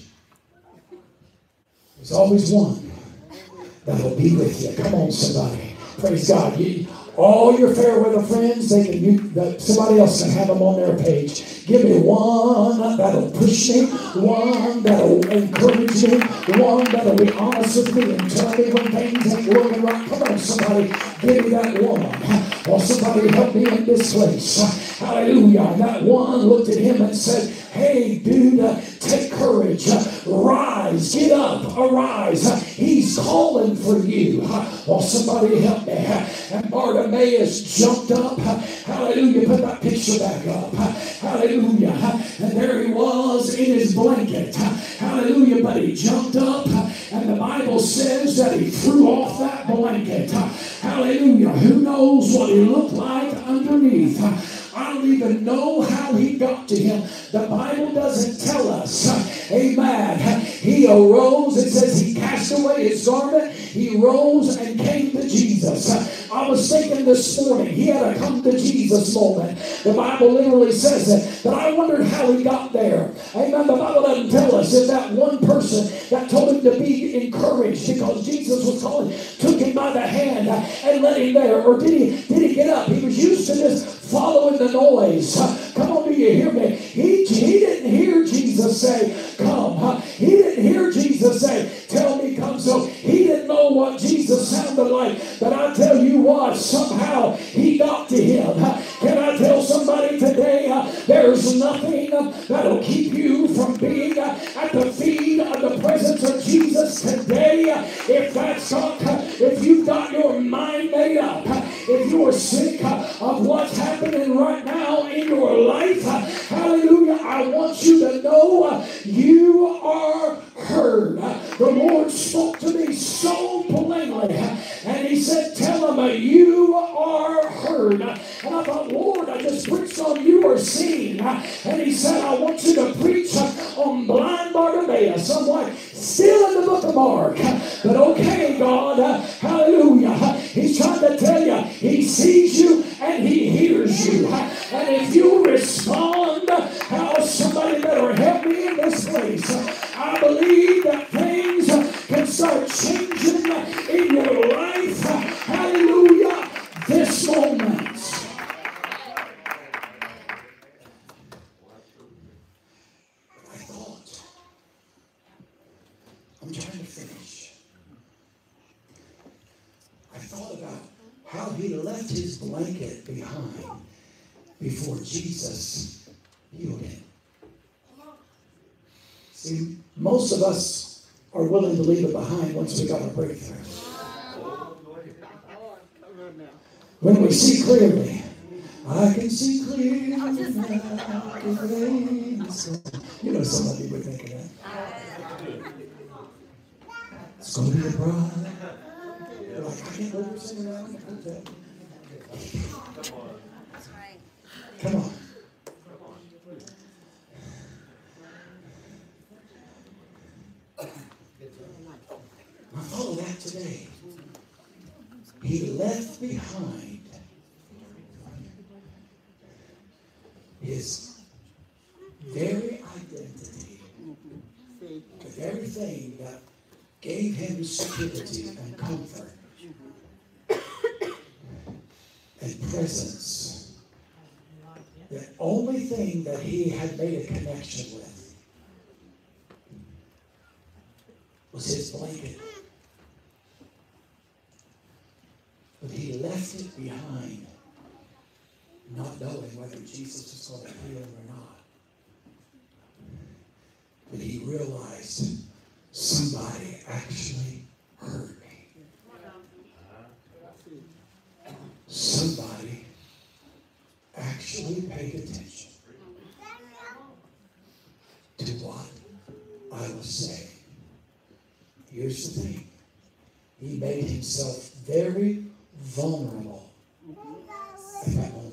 There's always one that will be with you. Come on, somebody. Praise God. You, all your fair weather friends, they can, you, the, somebody else can have them on their page. Give me one that'll push me, one that'll encourage me, one that'll be honest with me and tell me when things ain't working right. Come on, somebody, give me that one. Or somebody help me in this place. Hallelujah. And that one looked at him and said, hey, dude, uh, take courage. Uh, rise, get up, arise. Uh, he's calling for you. Uh, or somebody help me. Uh, and Bartimaeus jumped up. Uh, hallelujah. Put that picture back up. Uh, hallelujah. Uh, and there he was in his blanket. Uh, hallelujah. But he jumped up. Uh, and the Bible says that he threw off that blanket. Uh, hallelujah. Who knows what he looked like underneath? Uh, I don't even know how he got to him. The Bible doesn't tell us. Amen. He arose. It says he cast away his garment. He rose and came to Jesus. I was thinking this morning, he had a come to Jesus moment. The Bible literally says it. But I wondered how he got there. Amen. The Bible doesn't tell us if that one person that told him to be encouraged because Jesus was calling, took him by the hand and led him there. Or did he, did he get up? He was used to this following the noise. Come on, do you hear me? He, he didn't hear Jesus say, come. He didn't hear Jesus say, tell me come. So he didn't know what Jesus sounded like. But I tell you what, somehow he got to him. Can I tell somebody today, uh, there's nothing uh, that'll keep you from being uh, at the feet of the presence of Jesus today. Uh, if that's not, uh, if you've got your mind made up, uh, if you are sick uh, of what's happening right now in your life, uh, hallelujah, I want you to know uh, you are heard. Uh, the Lord spoke to me so plainly, uh, and he said, tell him uh, you are heard. Uh, and I thought, Lord, I just preached on you are seen. Uh, and he said, I want you to preach uh, on blind Bartimaeus. I'm like, still in the book of Mark. Uh, but okay, God, uh, hallelujah. Uh, he's trying to tell you, he sees you and he hears you. Uh, and if you respond, uh, how somebody better help me in this place. Uh, I believe that things uh, can start changing uh, in your life. Uh, hallelujah. This moment. I thought, I'm trying to finish. I thought about how he left his blanket behind before Jesus healed him. See, most of us are willing to leave it behind once we got a breakthrough. When we see clearly, I can see clearly now. You know somebody would think of that. It's going to be a bride. You're like, I can't believe you're singing that. Come on. I follow that today. He left behind his very identity, the very thing that gave him security and comfort and presence. The only thing that he had made a connection with was his blanket. But he left it behind, not knowing whether Jesus was going to heal him or not. But he realized somebody actually heard me. Somebody actually paid attention to what I was saying. Here's the thing. He made himself very vulnerable at that moment.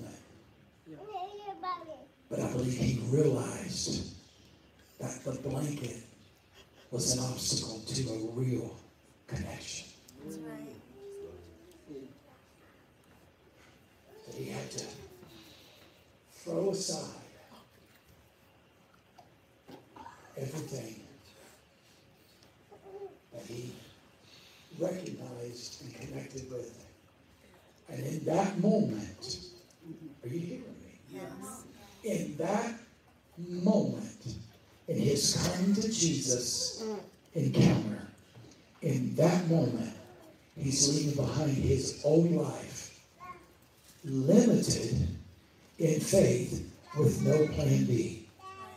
But I believe he realized that the blanket was an obstacle to a real connection. That's right. That he had to throw aside everything that he recognized and connected with. And in that moment, are you hearing me? Yes. In that moment, in his come to Jesus encounter, in that moment, he's leaving behind his old life, limited in faith with no plan B.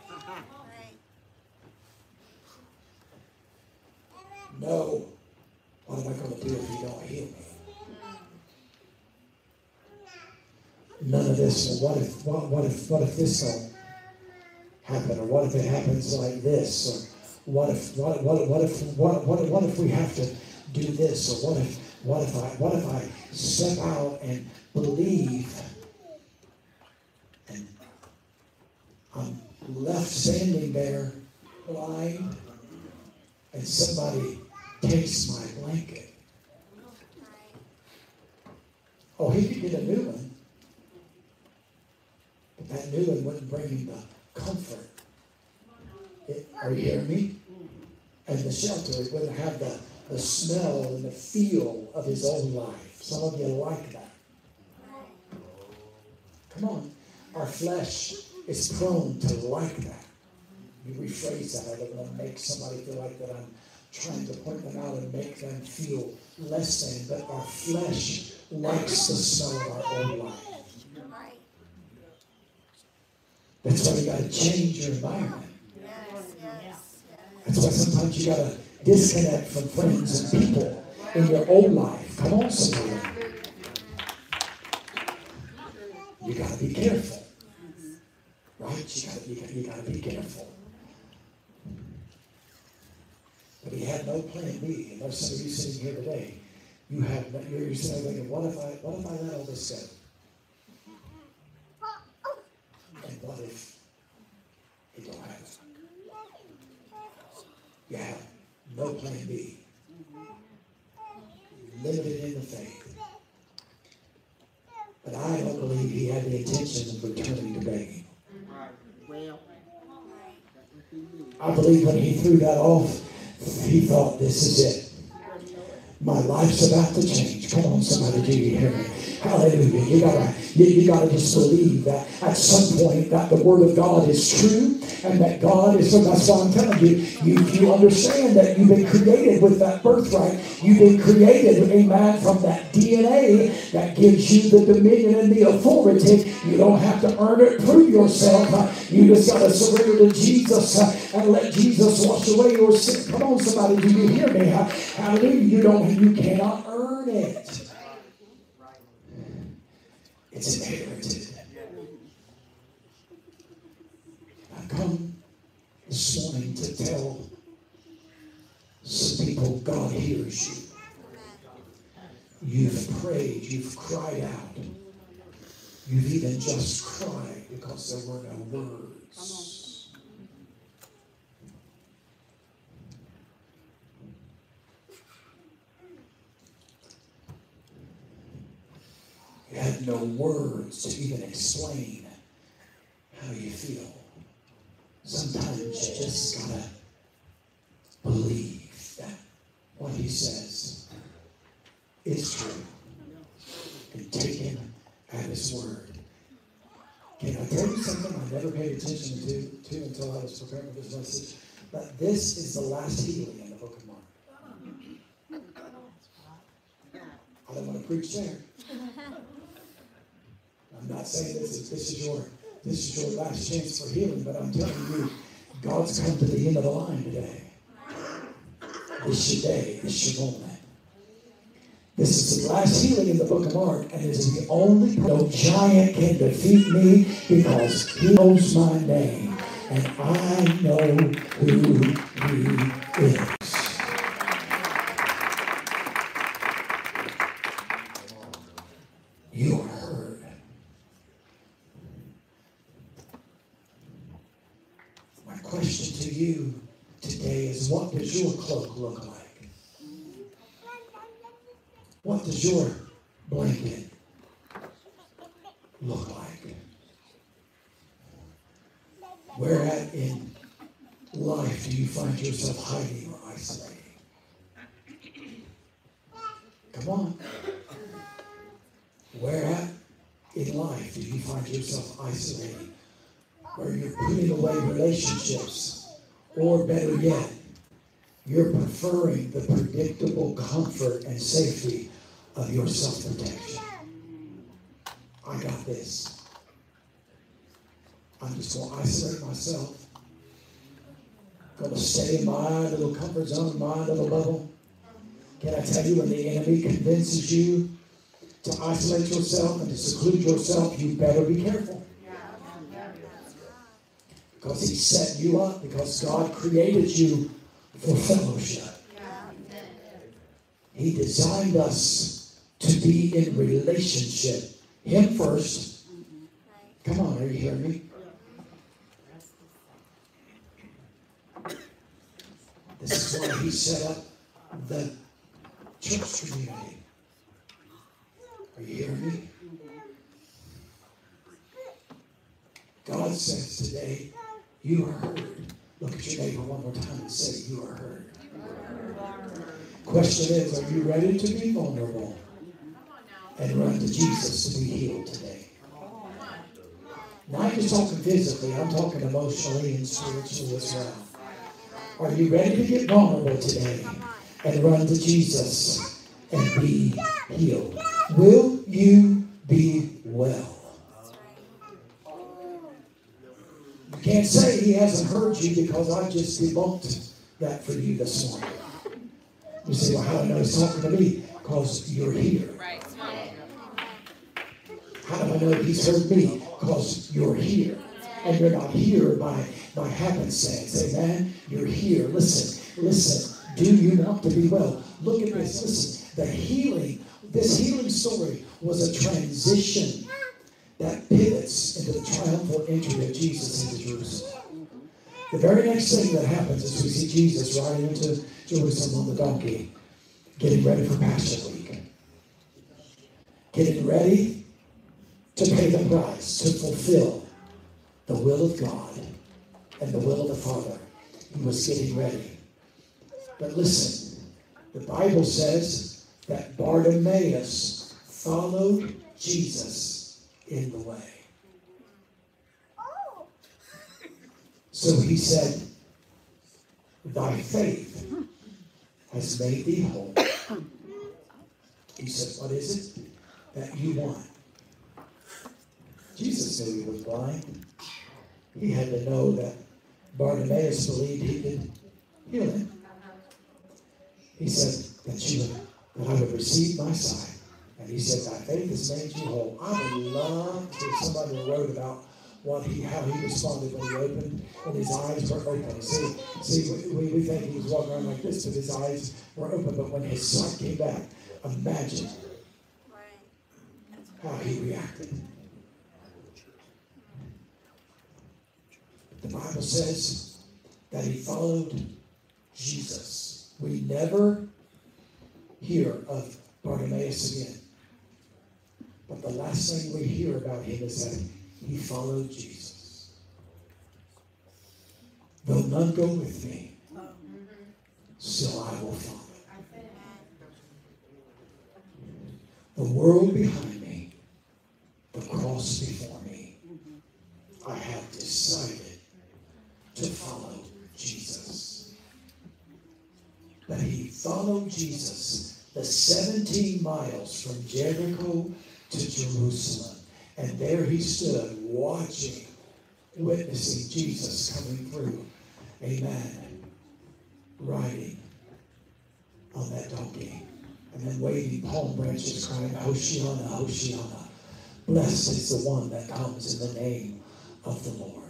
No, what am I going to do if you don't heal me? None of this. Well, what if? What, what if? What if this don't happen? Or what if it happens like this? Or what if? What? What? What if? What? What? What if we have to do this? Or what if? What if I? What if I step out and believe, and I'm left standing there, blind, and somebody takes my blanket? Oh, he could get a new one. But that new one wouldn't bring him the comfort. It, are you hearing me? And the shelter, it wouldn't have the, the smell and the feel of his old life. Some of you like that. Come on. Our flesh is prone to like that. You rephrase that. I don't want to make somebody feel like that I'm trying to point them out and make them feel less than. But our flesh likes the smell of our old life. That's why you got to change your environment. Yes, yes. That's why sometimes you got to disconnect from friends and people in your old life. Come on, somebody. You got to be careful. Right? You got to, you got, you got to be careful. But he had no plan B. And there's some of you sitting here today. You have, you're, you're sitting there thinking, what if I, what if I let all this go? And what if he don't have it? You have no plan B. Limited in the faith. But I don't believe he had the intention of returning to begging. I believe when he threw that off, he thought, this is it. My life's about to change. Come on, somebody, do you hear me? Hallelujah. You gotta, you, you gotta just believe that at some point that the Word of God is true and that God is, so that's why I'm telling you, you, you understand that you've been created with that birthright. You've been created, amen, from that D N A that gives you the dominion and the authority. You don't have to earn it, prove yourself. You just gotta surrender to Jesus and let Jesus wash away your sin. Come on, somebody, do you hear me? Hallelujah. You don't, you cannot earn it. It's inherited. I come this morning to tell some people God hears you. You've prayed, you've cried out. You've even just cried because there were no words. You had no words to even explain how you feel. Sometimes you just gotta believe that what he says is true. And take him at his word. Can I tell you something I never paid attention to, to until I was preparing for this message? But this is the last healing in the book of Mark. I don't want to preach there. I'm not saying this is this is your this is your last chance for healing, but I'm telling you, God's come to the end of the line today. This is your day. This is your moment. This is the last healing in the book of Mark, and this is the only no giant can defeat me because he knows my name, and I know who he is. You are heard. My question to you today is, what does your cloak look like? What does your blanket look like? Where at in life do you find yourself hiding or isolating? Come on. Where at in life do you find yourself isolating? Where you're putting away relationships, or better yet, you're preferring the predictable comfort and safety of your self-protection. I got this. I'm just going to isolate myself. Going to stay in my little comfort zone, my little bubble. Can I tell you, when the enemy convinces you to isolate yourself and to seclude yourself, you better be careful. Because he's setting you up, because God created you for fellowship. He designed us to be in relationship. Him first. Come on, are you hearing me? This is why he set up the church community. Are you hearing me? God says today, you are heard. Look at your neighbor one more time and say, you are heard. Question is, are you ready to be vulnerable and run to Jesus to be healed today? Not just talking physically, I'm talking emotionally and spiritually as well. Are you ready to get vulnerable today and run to Jesus and be healed? Will you be well? You can't say he hasn't heard you, because I just debunked that for you this morning. You say, well, how do I know he's talking to me? Because you're here. How do I know he's heard me? Because you're here. And you're not here by, by happenstance. Amen? You're here. Listen, listen. Do you want to be well? Look at this. Listen. The healing, this healing story was a transition that pivots into the triumphal entry of Jesus into Jerusalem. The very next thing that happens is we see Jesus riding into Jerusalem on the donkey, getting ready for Passion Week, getting ready to pay the price, to fulfill the will of God and the will of the Father. He was getting ready. But listen, the Bible says that Bartimaeus followed Jesus in the way. So he said, thy faith has made thee whole. He said, what is it that you want? Jesus knew he was blind. He had to know that Bartimaeus believed he could heal him. He said that you would, that I would receive my sight. And he said, thy faith has made you whole. I would love to hear somebody who wrote about what he, how he responded when he opened, when his eyes were open. See, see, we, we think he was walking around like this, but his eyes were open. But when his sight came back, imagine how he reacted. The Bible says that he followed Jesus. We never hear of Bartimaeus again. But the last thing we hear about him is that he followed Jesus. Though none go with me, still I will follow. The world behind me, the cross before me, I have decided to follow Jesus. That he followed Jesus, the seventeen miles from Jericho to Jerusalem. And there he stood watching, witnessing Jesus coming through. Amen. Riding on that donkey. And then waving palm branches, crying, Hoshiana, Hoshiana. Blessed is the one that comes in the name of the Lord.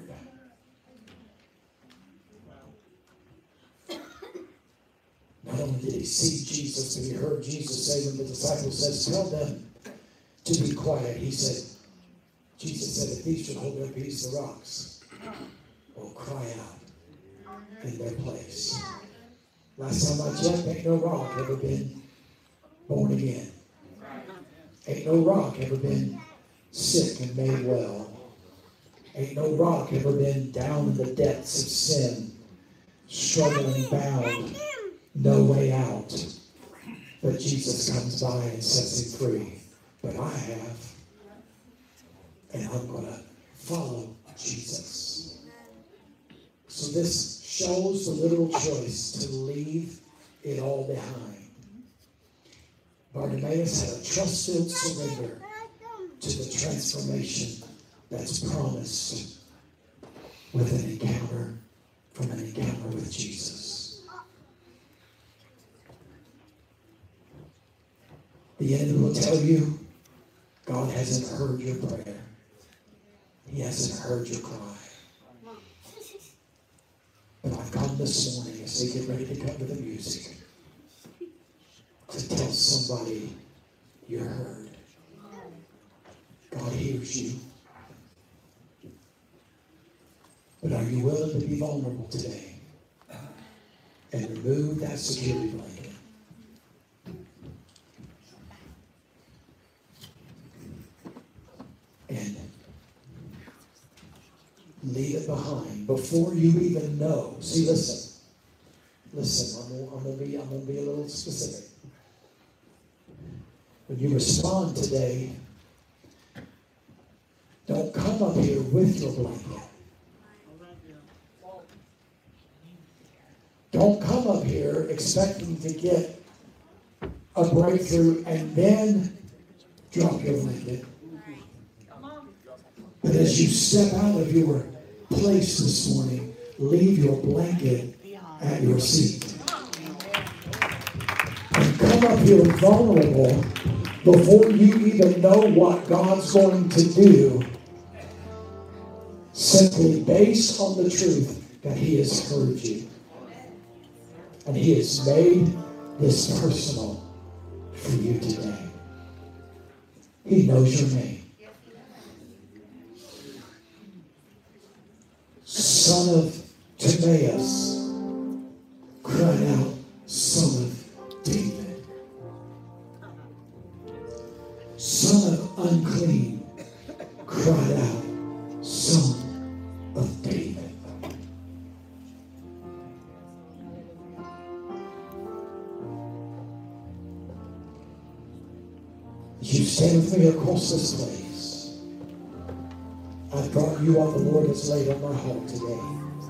Not only did he see Jesus, but he heard Jesus say when the disciple says, tell them to be quiet. He said, Jesus said, if these should hold their peace, the rocks will cry out in their place. Last time I checked, ain't no rock ever been born again. Ain't no rock ever been sick and made well. Ain't no rock ever been down in the depths of sin, struggling, bound, no way out. But Jesus comes by and sets him free. But I have. And I'm going to follow Jesus. So this shows the literal choice to leave it all behind. Bartimaeus had a trust-filled surrender to the transformation that's promised with an encounter, from an encounter with Jesus. The enemy will tell you, God hasn't heard your prayer. He hasn't heard your cry. But I've come this morning as they get ready to come to the music to tell somebody you're heard. God hears you. But are you willing to be vulnerable today and remove that security blanket? And leave it behind before you even know. See, listen. Listen, I'm gonna, I'm gonna be I'm gonna be a little specific. When you respond today, don't come up here with your blanket. Don't come up here expecting to get a breakthrough and then drop your blanket. But as you step out of your place this morning, leave your blanket at your seat. And come up here vulnerable before you even know what God's going to do, simply based on the truth that He has heard you. And He has made this personal for you today. He knows your name. Son of Timaeus, cried out, Son of David. Son of unclean, cried out, Son of David. As you stand with me across this place, I've brought you what the Lord has laid on my heart today.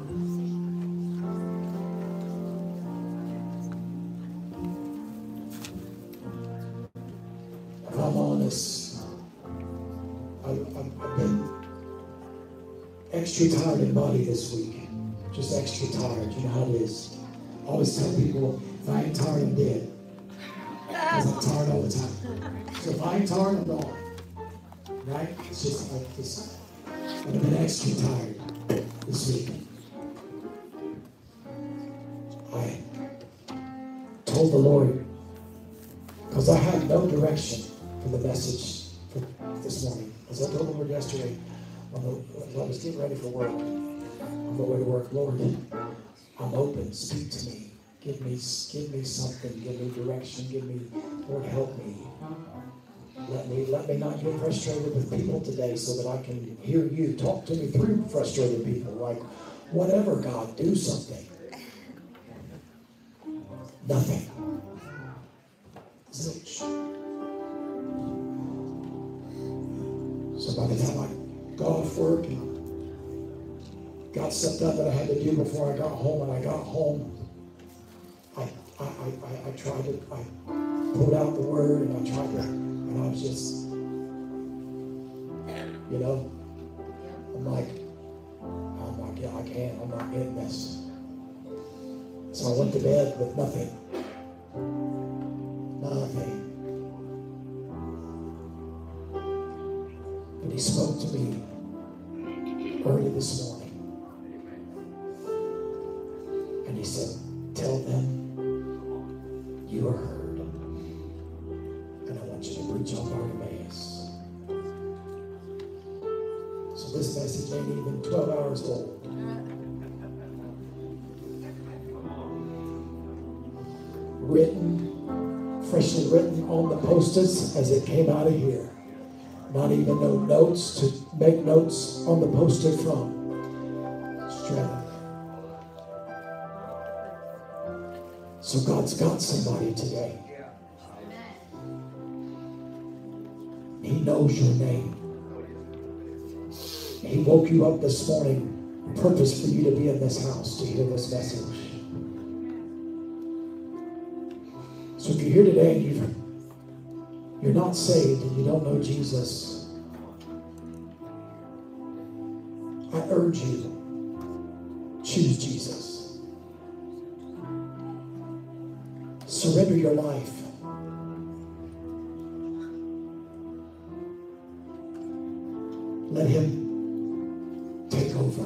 If I'm honest, I, I've, I've been extra tired in body this week. Just extra tired. You know how it is. I always tell people, if I ain't tired, I'm dead. Because I'm tired all the time. So if I ain't tired, I'm gone. Right? It's just like this. I've been extra tired this week. I told the Lord, because I had no direction for the message for this morning. As I told the Lord yesterday, when I was getting ready for work, on the way to work, Lord, I'm open. Speak to me. Give me, give me something. Give me direction. Give me, Lord, help me. Let me, let me not get frustrated with people today so that I can hear you. Talk to me through frustrated people. Like, whatever, God, do something. Nothing. Zilch. So by the time I got off work and got stuff done that I had to do before I got home, and I got home, I, I, I, I, I tried to, I pulled out the word and I tried to, and I was just, you know, I'm like, I'm not, yeah, I can't, I'm not getting this. So I went to bed with nothing. Nothing. But he spoke to me early this morning. And he said, tell them you are heard. And I want you to preach on Bartimaeus. So this message ain't even twelve hours old. Written, freshly written on the posters as it came out of here. Not even no notes to make notes on the poster from. Straight. So God's got somebody today. He knows your name. He woke you up this morning, purpose for you to be in this house to hear this message. So if you're here today and you've, you're not saved and you don't know Jesus, I urge you, choose Jesus. Surrender your life. Let him take over.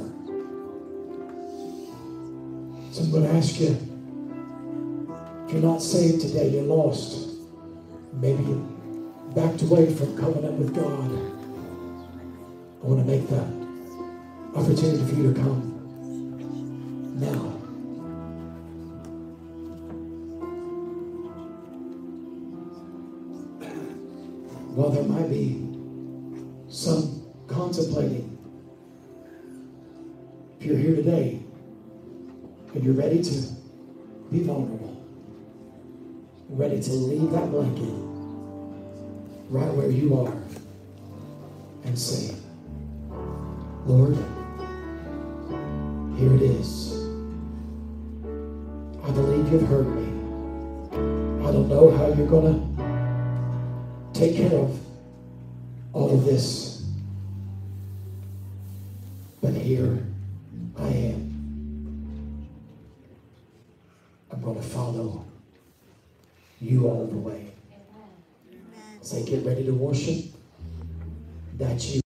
So I'm going to ask you, if you're not saved today, you're lost. Maybe you backed away from covenant with God. I want to make that opportunity for you to come now. While there might be some contemplating, if you're here today and you're ready to be vulnerable, ready to leave that blanket right where you are and say, Lord, here it is. I believe you've heard me. I don't know how you're going to take care of all of this, but here I am. I'm going to follow you all the way. As I get ready to worship, that's you.